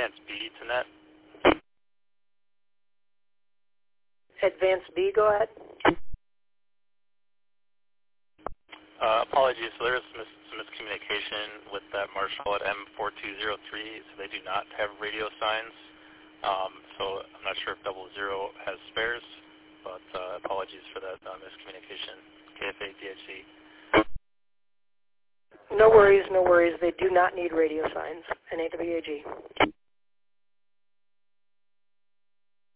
Advanced B to net. Advanced B, go ahead. Apologies. So there is some miscommunication with that Marshall at M4203, so they do not have radio signs. So I'm not sure if 00 has spares, but apologies for that miscommunication. KFA DHC. No worries, no worries. They do not need radio signs, NAWAG.